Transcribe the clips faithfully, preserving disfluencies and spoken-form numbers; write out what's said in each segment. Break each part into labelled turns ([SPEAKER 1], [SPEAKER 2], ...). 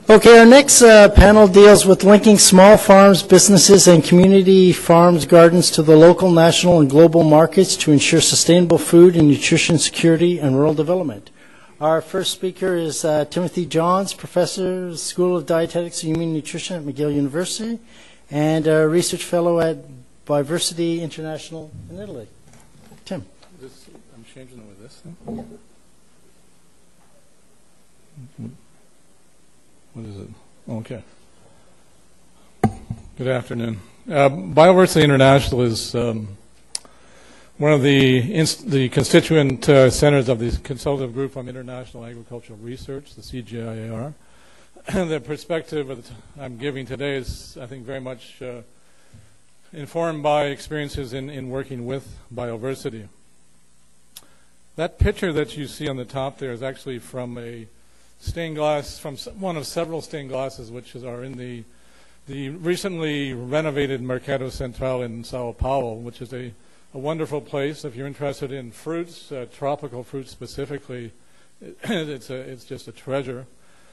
[SPEAKER 1] Okay, our next uh, panel deals with linking small farms, businesses, and community farms, gardens to the local, national, and global markets to ensure sustainable food and nutrition security and rural development. Our first speaker is uh, Timothy Johns, Professor, School of Dietetics and Human Nutrition at McGill University, and a research fellow at Biversity International in Italy. Tim.
[SPEAKER 2] This, I'm changing it with this thing. What is it? Okay. Good afternoon. Uh, Biversity International is um, one of the inst the constituent uh, centers of the Consultative Group on International Agricultural Research, the C G I A R. The perspective that I'm giving today is, I think, very much uh, informed by experiences in, in working with Biversity. That picture that you see on the top there is actually from a stained glass, from one of several stained glasses which is, are in the the recently renovated Mercado Central in Sao Paulo, which is a, a wonderful place. If you're interested in fruits, uh, tropical fruits specifically, it, it's a, it's just a treasure.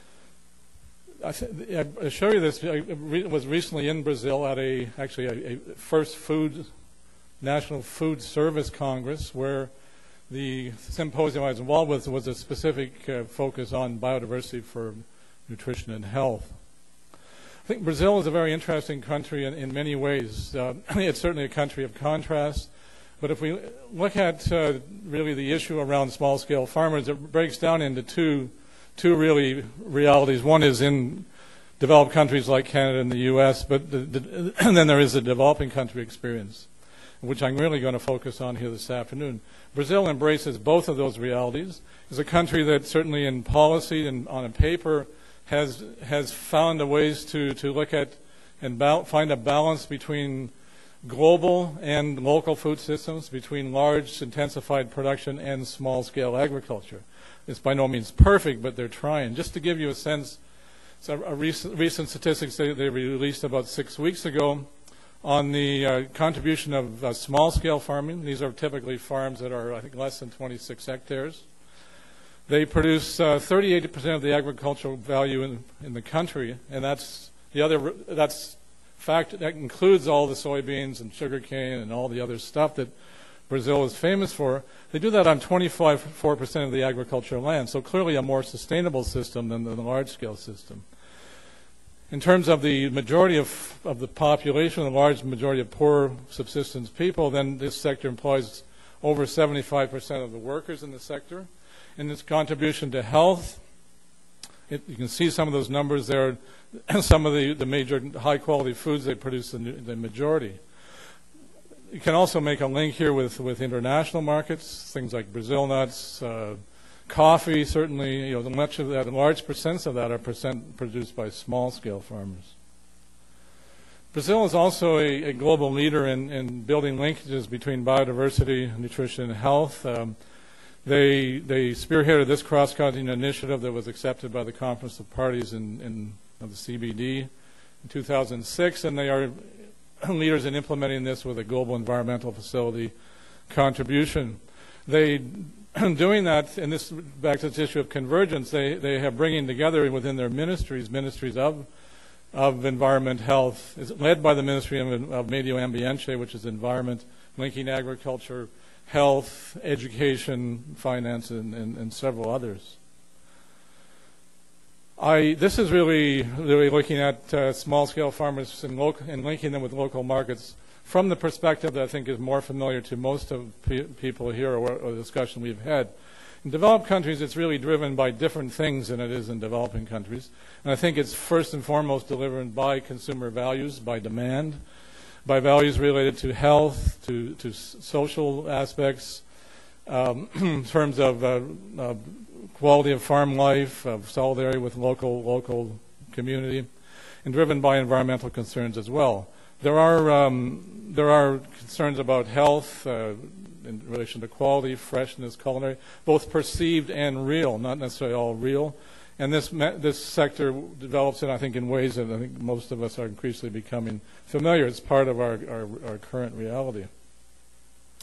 [SPEAKER 2] I, th I show you this. I re was recently in Brazil at a actually a, a first food National Food Service Congress, where the symposium I was involved with was a specific uh, focus on biodiversity for nutrition and health. I think Brazil is a very interesting country in, in many ways. Uh, it's certainly a country of contrast, but if we look at uh, really the issue around small-scale farmers, it breaks down into two, two really realities. One is in developed countries like Canada and the U S, but the, the, and then there is the developing country experience, which I'm really going to focus on here this afternoon. Brazil embraces both of those realities. It's a country that certainly in policy and on a paper has has found a ways to, to look at and find a balance between global and local food systems, between large intensified production and small-scale agriculture. It's by no means perfect, but they're trying. Just to give you a sense, so a recent, recent statistics they, they released about six weeks ago, on the uh, contribution of uh, small-scale farming. These are typically farms that are, I think, less than twenty-six hectares. They produce uh, thirty-eight percent of the agricultural value in, in the country, and that's the other. That's fact that includes all the soybeans and sugarcane and all the other stuff that Brazil is famous for. They do that on twenty-five, four percent of the agricultural land, so clearly a more sustainable system than the large-scale system. In terms of the majority of, of the population, the large majority of poor subsistence people, then this sector employs over seventy-five percent of the workers in the sector. And its contribution to health, it, you can see some of those numbers there. Some of the, the major high-quality foods, they produce the, the majority. You can also make a link here with, with international markets, things like Brazil nuts, uh, coffee, certainly, you know, much of that, large percents of that are percent produced by small-scale farmers. Brazil is also a, a global leader in, in building linkages between biodiversity, nutrition, and health. Um, they, they spearheaded this cross-cutting initiative that was accepted by the Conference of Parties in, in, of the C B D in two thousand six, and they are leaders in implementing this with a global environmental facility contribution. They doing that, and this back to this issue of convergence, they, they have bringing together within their ministries, ministries of, of environment, health, is led by the Ministry of, of Medio Ambiente, which is environment, linking agriculture, health, education, finance, and, and, and several others. I, this is really, really looking at uh, small-scale farmers and, local, and linking them with local markets from the perspective that I think is more familiar to most of pe people here or, or the discussion we've had. In developed countries, it's really driven by different things than it is in developing countries. And I think it's first and foremost delivered by consumer values, by demand, by values related to health, to, to social aspects, um, in terms of uh, uh, quality of farm life, of solidarity with local, local community, and driven by environmental concerns as well. There are, um, there are concerns about health uh, in relation to quality, freshness, culinary, both perceived and real, not necessarily all real. And this, this sector develops, and I think in ways that I think most of us are increasingly becoming familiar. It's part of our, our, our current reality.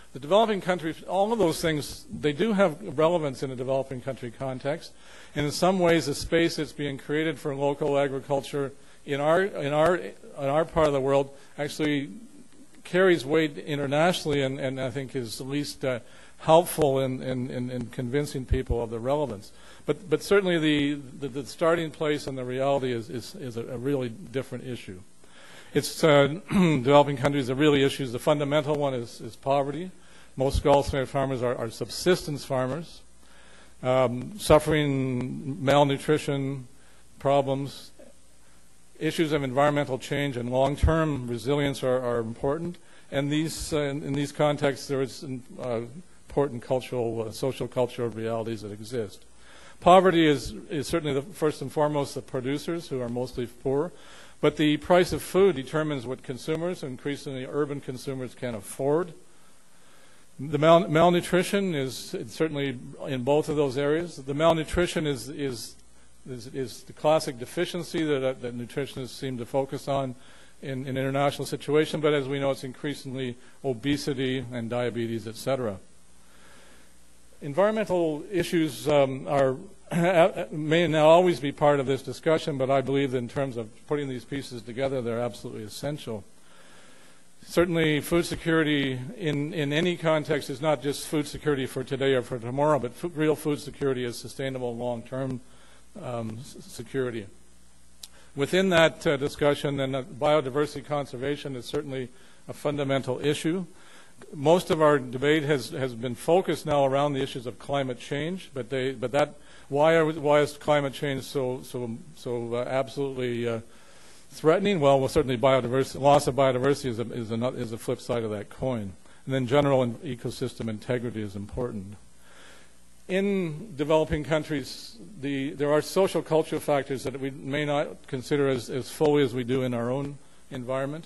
[SPEAKER 2] The developing countries, all of those things, they do have relevance in a developing country context. And in some ways, the space that's being created for local agriculture in our, in our, in our part of the world actually carries weight internationally, and, and I think is at least uh, helpful in, in, in, in convincing people of the relevance. But, but certainly the, the, the starting place and the reality is, is, is a, a really different issue. It's uh, developing countries, the really issues. The fundamental one is, is poverty. Most Gulf farmers are, are subsistence farmers, um, suffering malnutrition problems. Issues of environmental change and long-term resilience are, are important. And these, uh, in, in these contexts, there is uh, important cultural, uh, social cultural realities that exist. Poverty is, is certainly the first and foremost the producers, who are mostly poor. But the price of food determines what consumers, increasingly urban consumers, can afford. The mal malnutrition is certainly in both of those areas. The malnutrition is, is, is, is the classic deficiency that, that nutritionists seem to focus on in an international situation, but as we know, it's increasingly obesity and diabetes, et cetera. Environmental issues um, are may not always be part of this discussion, but I believe that in terms of putting these pieces together, they're absolutely essential. Certainly, food security in, in any context is not just food security for today or for tomorrow, but f real food security is sustainable long-term um, security. Within that uh, discussion, then uh, biodiversity conservation is certainly a fundamental issue. Most of our debate has, has been focused now around the issues of climate change, but they, but that, why are, why is climate change so, so, so uh, absolutely uh, threatening? Well, well, certainly biodiversity, loss of biodiversity is a, is, a, is a flip side of that coin. And then general and ecosystem integrity is important. In developing countries, the, there are social cultural factors that we may not consider as, as fully as we do in our own environment.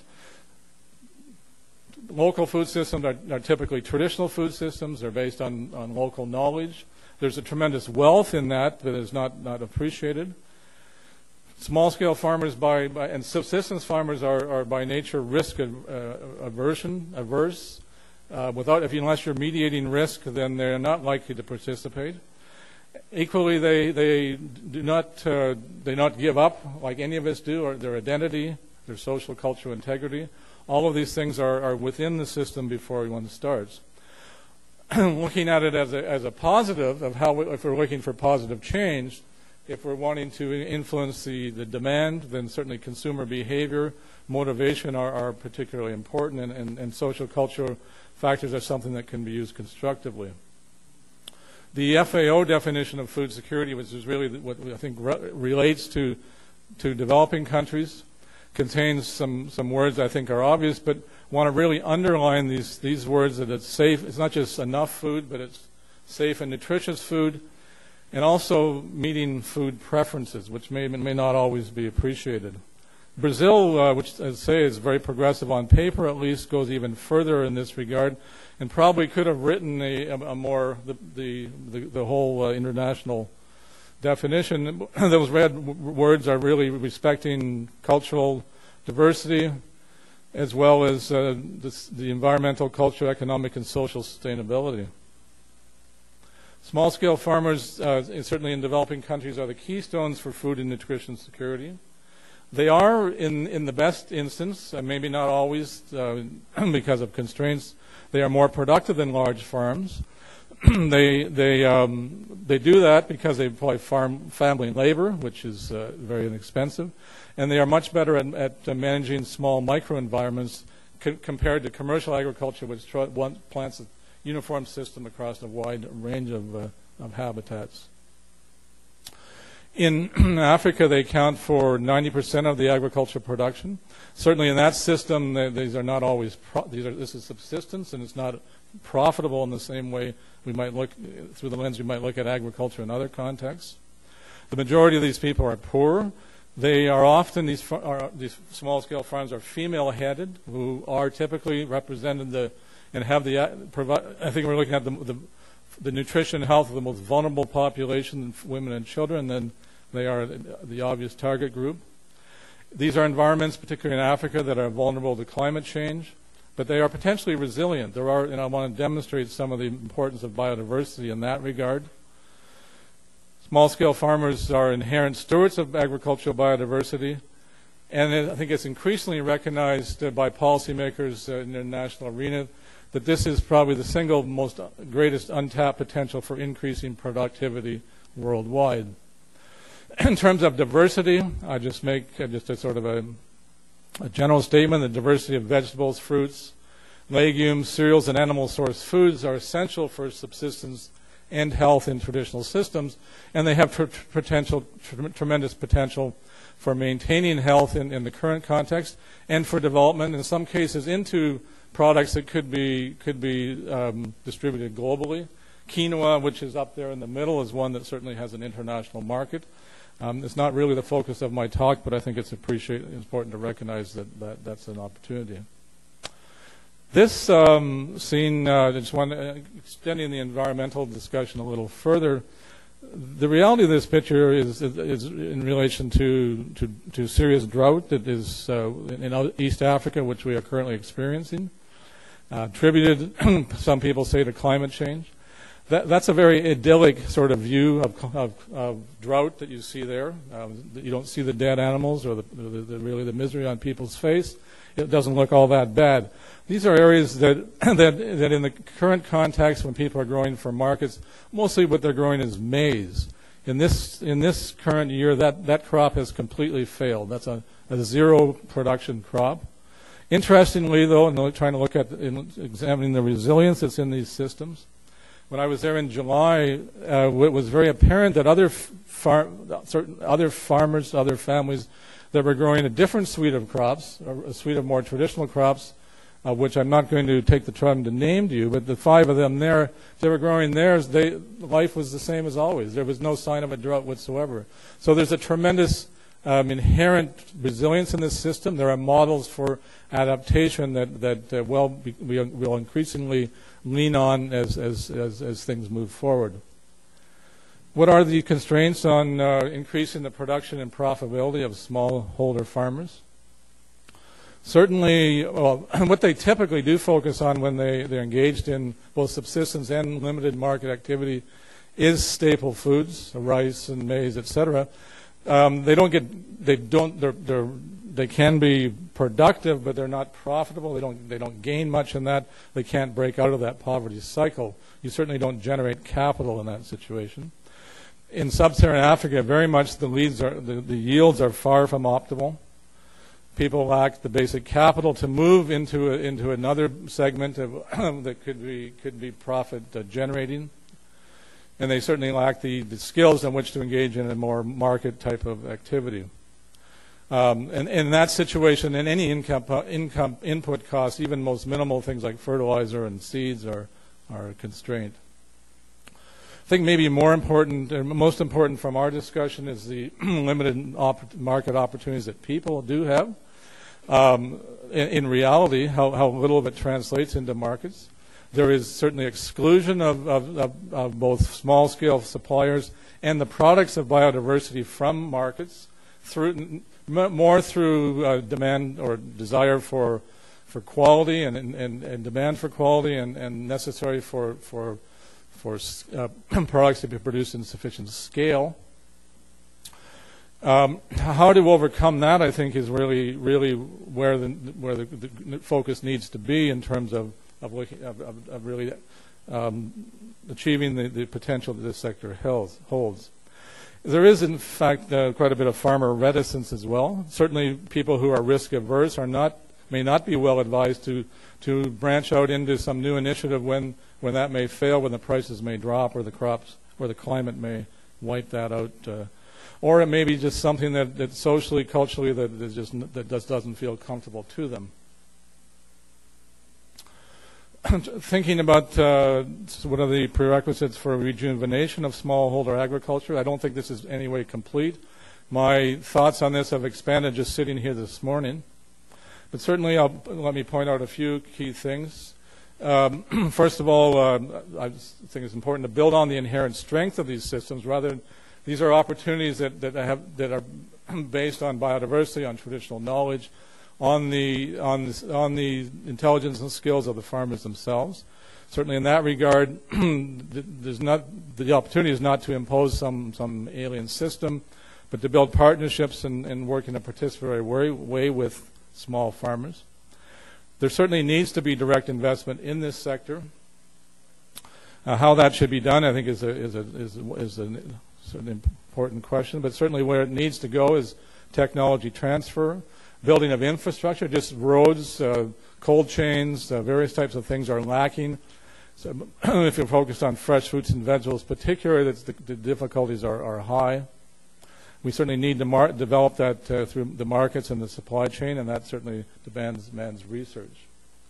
[SPEAKER 2] Local food systems are, are typically traditional food systems. They're based on, on local knowledge. There's a tremendous wealth in that that is not, not appreciated. Small-scale farmers by, by, and subsistence farmers are, are by nature risk uh, aversion, averse. Uh, without, if you, unless you're mediating risk, then they're not likely to participate. Equally, they, they do not, uh, they not give up like any of us do, or their identity, their social cultural integrity. All of these things are, are within the system before one starts. Looking at it as a, as a positive of how, we, if we're looking for positive change, if we're wanting to influence the, the demand, then certainly consumer behavior, motivation are, are particularly important, and, and, and social cultural factors are something that can be used constructively. The F A O definition of food security, which is really what I think re relates to, to developing countries, contains some, some words I think are obvious, but want to really underline these, these words that it's safe. It's not just enough food, but it's safe and nutritious food, and also meeting food preferences, which may, may not always be appreciated. Brazil, uh, which as I say is very progressive on paper at least, goes even further in this regard, and probably could have written a, a, a more, the, the, the, the whole uh, international definition. Those red words are really respecting cultural diversity, as well as uh, this, the environmental, cultural, economic, and social sustainability. Small-scale farmers, uh, certainly in developing countries, are the keystones for food and nutrition security. They are, in, in the best instance, uh, maybe not always uh, because of constraints, they are more productive than large farms. they, they, um, they do that because they employ farm family labor, which is uh, very inexpensive, and they are much better at, at uh, managing small microenvironments co compared to commercial agriculture, which one plants a uniform system across a wide range of, uh, of habitats. In Africa, they account for ninety percent of the agricultural production. Certainly in that system, they, these are not always, pro these are, this is subsistence, and it's not profitable in the same way we might look, through the lens we might look at agriculture in other contexts. The majority of these people are poor. They are often, these, are, these small-scale farms are female-headed, who are typically represented the, and have the, I think we're looking at the, the, the nutrition and health of the most vulnerable population, women and children, and then they are the obvious target group. These are environments, particularly in Africa, that are vulnerable to climate change. but they are potentially resilient. There are, and I want to demonstrate some of the importance of biodiversity in that regard. Small-scale farmers are inherent stewards of agricultural biodiversity, and I think it's increasingly recognized uh, by policymakers uh, in the international arena that this is probably the single most uh, greatest untapped potential for increasing productivity worldwide. In terms of diversity, I just make uh, just a sort of a, a general statement. The diversity of vegetables, fruits, legumes, cereals, and animal source foods are essential for subsistence and health in traditional systems, and they have tr potential, tr tremendous potential for maintaining health in, in the current context, and for development, in some cases, into products that could be could be um, distributed globally. Quinoa, which is up there in the middle, is one that certainly has an international market. Um, it's not really the focus of my talk, but I think it's appreciate, important to recognize that, that that's an opportunity. This um, scene, uh, just one, uh, extending the environmental discussion a little further, the reality of this picture is, is, is in relation to, to, to serious drought that is uh, in East Africa, which we are currently experiencing, uh, attributed, some people say, to climate change. That, that's a very idyllic sort of view of, of, of drought that you see there. Um, you don't see the dead animals or the, the, the, really the misery on people's face. It doesn't look all that bad. These are areas that, that, that in the current context, when people are growing for markets, mostly what they're growing is maize. In this, in this current year, that, that crop has completely failed. That's a, a zero production crop. Interestingly, though, in trying to look at, in examining the resilience that's in these systems, when I was there in July, uh, it was very apparent that other, far, certain other farmers, other families that were growing a different suite of crops, a suite of more traditional crops, uh, which I'm not going to take the time to name to you, but the five of them there, they were growing theirs, they, life was the same as always. There was no sign of a drought whatsoever. So there's a tremendous um, inherent resilience in this system. There are models for adaptation that, that uh, well, be, we will increasingly lean on as, as, as, as things move forward. What are the constraints on uh, increasing the production and profitability of smallholder farmers? Certainly, well, what they typically do focus on when they, they're engaged in both subsistence and limited market activity is staple foods, rice and maize, et cetera. Um, they don't get, they don't, they're, they're, they can be productive, but they're not profitable. They don't, they don't gain much in that. They can't break out of that poverty cycle. You certainly don't generate capital in that situation. In sub-Saharan Africa, very much the leads are, the, the yields are far from optimal. People lack the basic capital to move into a, into another segment of, that could be could be profit uh, generating, and they certainly lack the, the skills on which to engage in a more market type of activity. Um, and in that situation, in any income, uh, income input costs, even most minimal things like fertilizer and seeds are are a constraint. I think maybe more important, or most important from our discussion, is the limited op market opportunities that people do have. Um, in, in reality, how, how little of it translates into markets. There is certainly exclusion of, of, of, of both small-scale suppliers and the products of biodiversity from markets, through more through uh, demand or desire for for quality and and, and demand for quality and, and necessary for for for uh, products to be produced in sufficient scale. Um, how to overcome that, I think, is really, really where the where the, the focus needs to be in terms of of, looking, of, of, of really um, achieving the, the potential that this sector holds. holds. There is, in fact, uh, quite a bit of farmer reticence as well. Certainly, people who are risk averse are not may not be well advised to to branch out into some new initiative when when that may fail, when the prices may drop, or the crops, or the climate may wipe that out. Uh, Or it may be just something that, that socially, culturally, that is just that just doesn't feel comfortable to them. Thinking about uh, what are the prerequisites for rejuvenation of smallholder agriculture, I don't think this is in any way complete. My thoughts on this have expanded just sitting here this morning. But certainly, I'll, let me point out a few key things. Um, first of all, uh, I think it's important to build on the inherent strength of these systems rather than these are opportunities that, that, have, that are based on biodiversity, on traditional knowledge, on the on the, on the intelligence and skills of the farmers themselves. Certainly, in that regard, there's not the opportunity is not to impose some some alien system, but to build partnerships and, and work in a participatory way, way with small farmers. There certainly needs to be direct investment in this sector. Uh, how that should be done, I think, is a is a is a, is a sort of important question. But certainly, where it needs to go is technology transfer, building of infrastructure, just roads, uh, cold chains, uh, various types of things are lacking. So if you're focused on fresh fruits and vegetables, particularly, that's the, the difficulties are, are high. We certainly need to mar develop that uh, through the markets and the supply chain, and that certainly demands, demands research.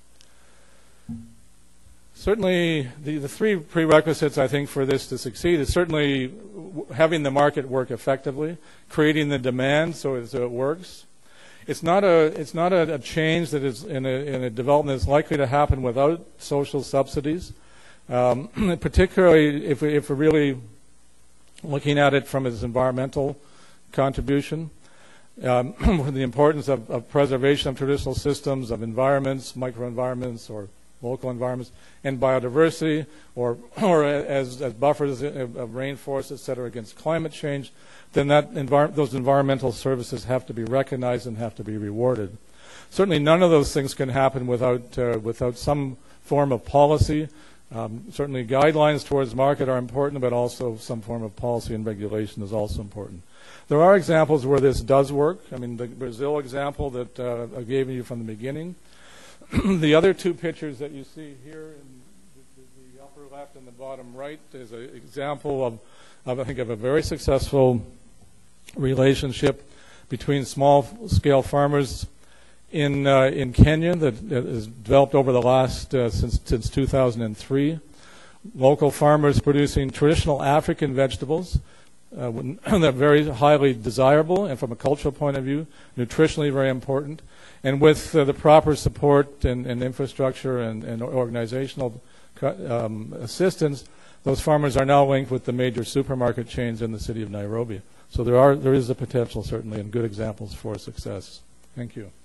[SPEAKER 2] Certainly, the, the three prerequisites, I think, for this to succeed is certainly w having the market work effectively, creating the demand so it, so it works. It's not a it's not a, a change that is in a, in a development that's likely to happen without social subsidies, um, particularly if, we, if we're really looking at it from its environmental contribution. Um, the importance of, of preservation of traditional systems, of environments, microenvironments, or local environments, and biodiversity, or, or as, as buffers of, of rainforests, et cetera, against climate change, then that envir those environmental services have to be recognized and have to be rewarded. Certainly none of those things can happen without, uh, without some form of policy. Um, certainly guidelines towards market are important, but also some form of policy and regulation is also important. There are examples where this does work. I mean, the Brazil example that uh, I gave you from the beginning. The other two pictures that you see here in the, the upper left and the bottom right is an example of, of, I think, of a very successful relationship between small-scale farmers in uh, in Kenya that, that has developed over the last uh, since since two thousand three. Local farmers producing traditional African vegetables uh, that are very highly desirable, and from a cultural point of view, nutritionally very important. And with uh, the proper support and, and infrastructure and, and organizational um, assistance, those farmers are now linked with the major supermarket chains in the city of Nairobi. So there are there is a potential, certainly, and good examples for success. Thank you.